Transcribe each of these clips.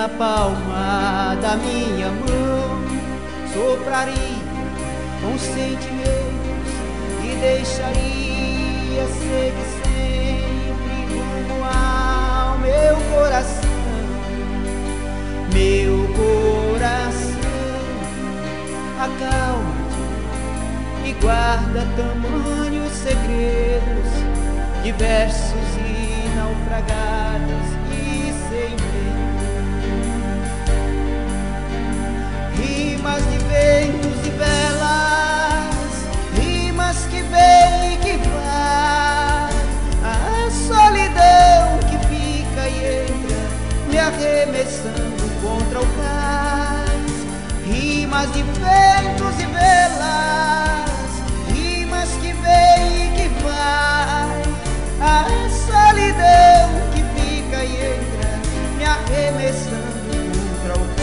na palma da minha mão, sopraria com sentimentos e deixaria seguir sempre rumo ao meu coração. Meu coração, acalma-te e guarda tamanhos segredos, diversos e naufragados e sem medo. Rimas de ventos e velas, rimas que vem e que vai, a solidão que fica e entra me arremessando contra o cais. Rimas de ventos e velas, rimas que vem e que vai, a solidão que fica e entra me arremessando contra o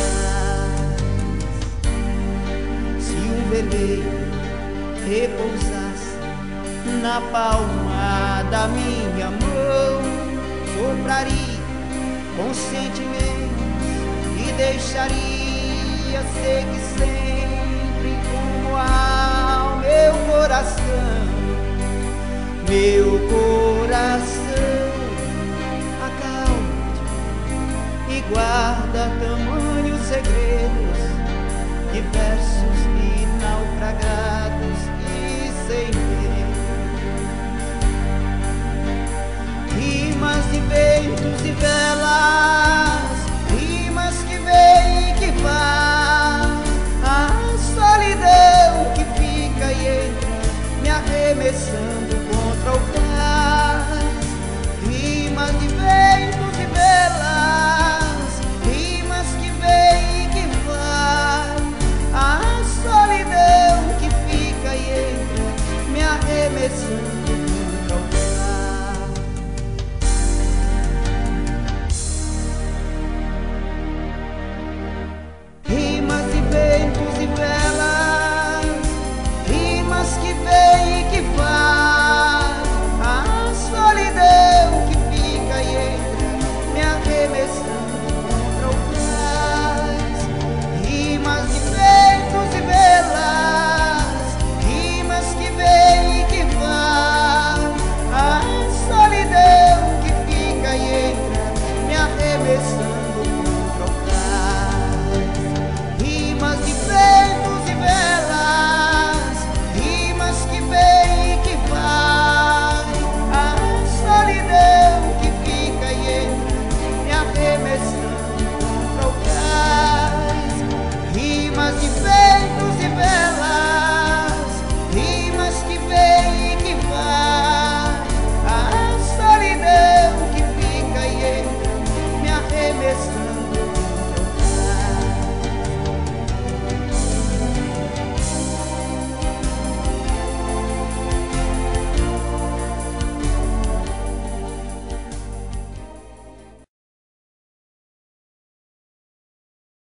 cais. Se um veleiro repousasse na palma da minha mão, sopraria com sentimentos e deixaria seguir sempre rumo ao meu coração. Meu coração, acalma-te e guarda tamanhos segredos, diversos e naufragados e sem medo. Rimas de ventos e velas, rimas que vem e que vai, a solidão que fica e entra me arremessando contra o cais. Rimas de ventos e velas, rimas que vem e que vai, a solidão que fica e entra me arremessando contra o cais. Rimas de ventos e velas, rimas que vem e que vai, a solidão que fica e entra me arremessando contra o cais. Rimas de ventos e velas, rimas que vem e que vai, a solidão que fica e entra me arremessando contra o cais. Rimas de ventos e velas, rimas que vem e que vai, a solidão que fica e entra me arremessando contra o cais. Rimas de ventos e velas,